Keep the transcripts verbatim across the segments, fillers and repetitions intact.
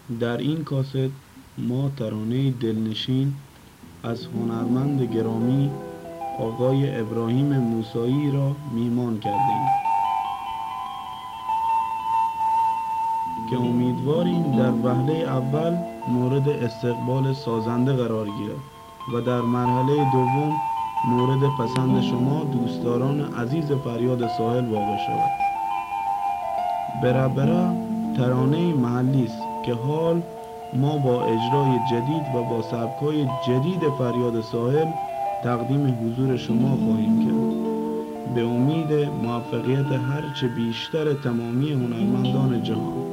در این کاست ما ترانه دلنشین از هنرمند گرامی آقای ابراهیم موسایی را میهمان کردیم که امیدواریم در وهله اول مورد استقبال سازنده قرار گیرد و در مرحله دوم مورد پسند شما دوستداران عزیز فریاد ساحل واقع شود. برابرا ترانه محلی است که حال ما با اجرای جدید و با سبک‌های جدید فریاد ساحل تقدیم حضور شما خواهیم کرد، به امید موفقیت هرچه بیشتر تمامی هنرمندان جهان.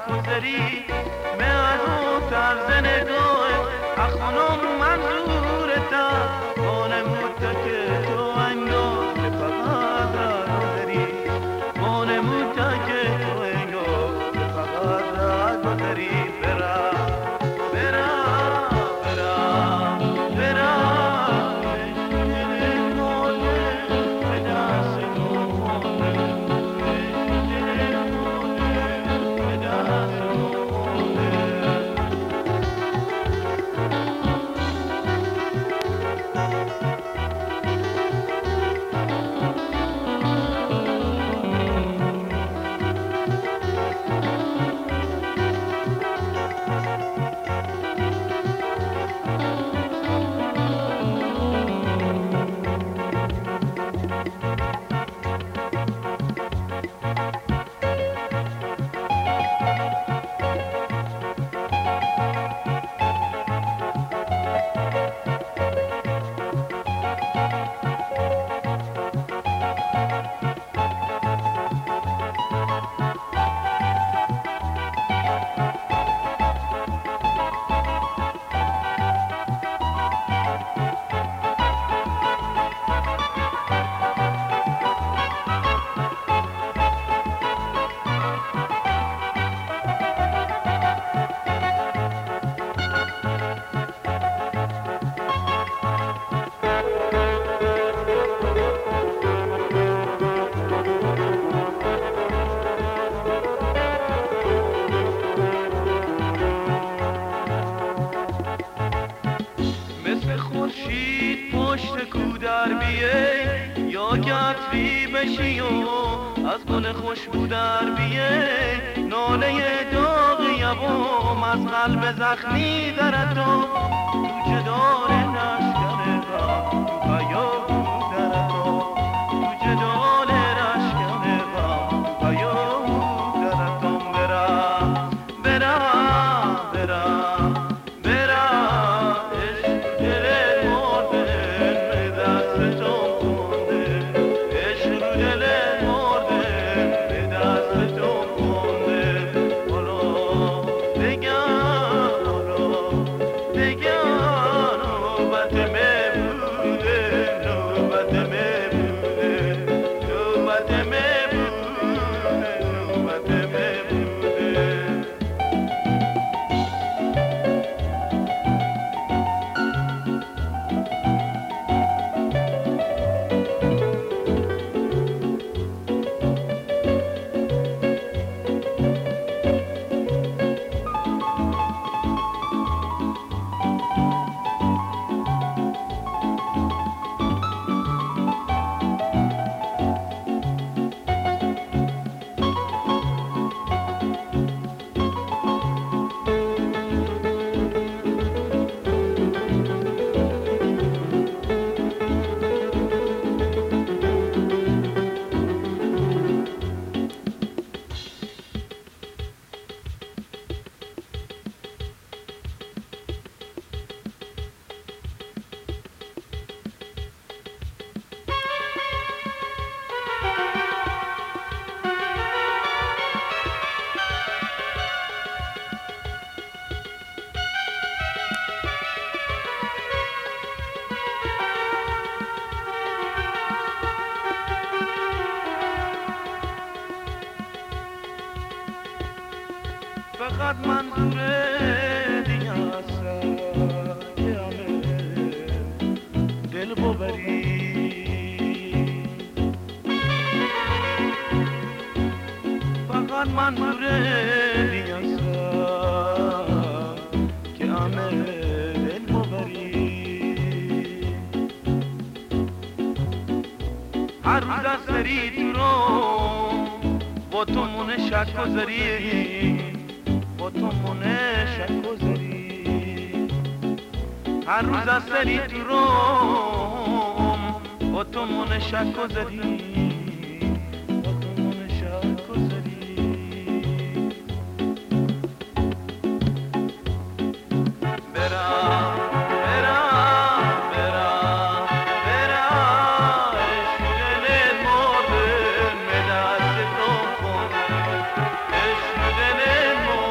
گذری من او طرز نگاه اخونم منظورتا وانمود که تو انگار که فقط را گذری وانمود که تو انگار که فقط را گذری برا برا برا برا از گل خوشبو در بیه ناله داغ یبام از قلب زخمی در تو تو جدار نشکن غم تو پیام در تو تو جدار نشکن غم تو پیام در تو برا برا برا برا عشق دل مرده به دست تو کنده عشق رو دل فقط منظور دیگه هستم که همه دل ببری فقط منظور دیگه هستم که همه دل ببری هر روز از سری تو رو با تو مونه شک گذاری با تو مونه شک گذاری هر روز از سری تو روم با تو مونه شک گذاری با تو مونه شک گذاری برم عشق دل مرده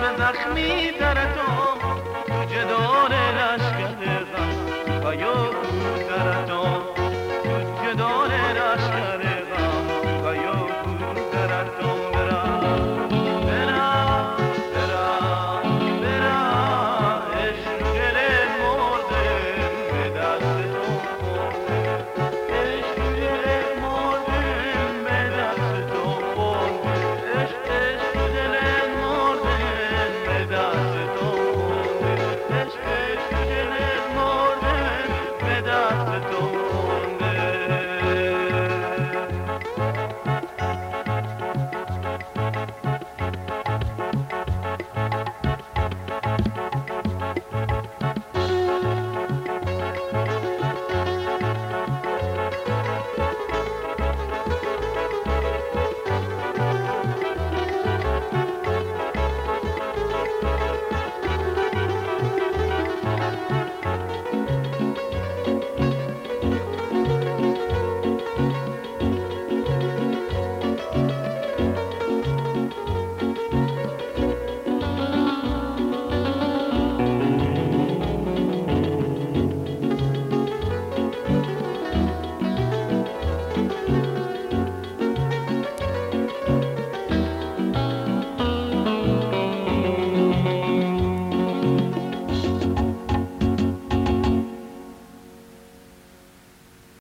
زخمی در تو تو جدال لشکر غم و یا